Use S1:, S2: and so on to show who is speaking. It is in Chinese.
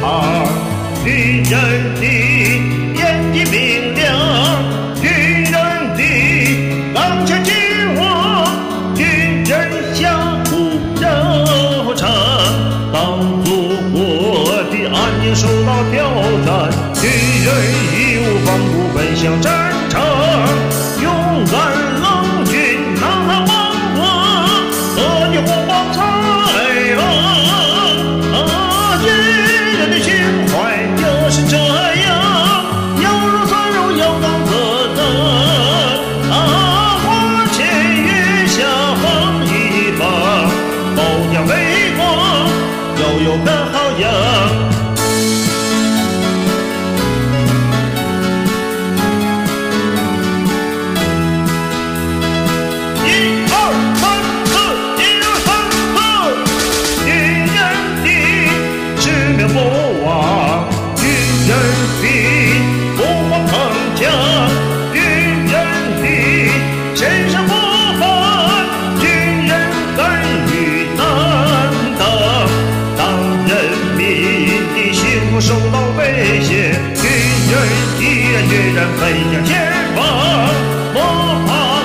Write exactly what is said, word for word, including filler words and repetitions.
S1: 军人的眼睛明亮，军人的钢枪紧握，军人相互热忱。当祖国的安宁受到挑战，军人义无反顾奔向战场，勇敢冷峻呐喊亡我，和你红光彩啊！啊，军人的情怀就是这样，要如酸肉要当责任啊！花前月下放一放，保家卫国要有个好样。不忘军人的不忘铿锵，军人的身上不凡，军人敢于担当。当人民的幸福受到威胁，军人毅然决然奔向前方，不怕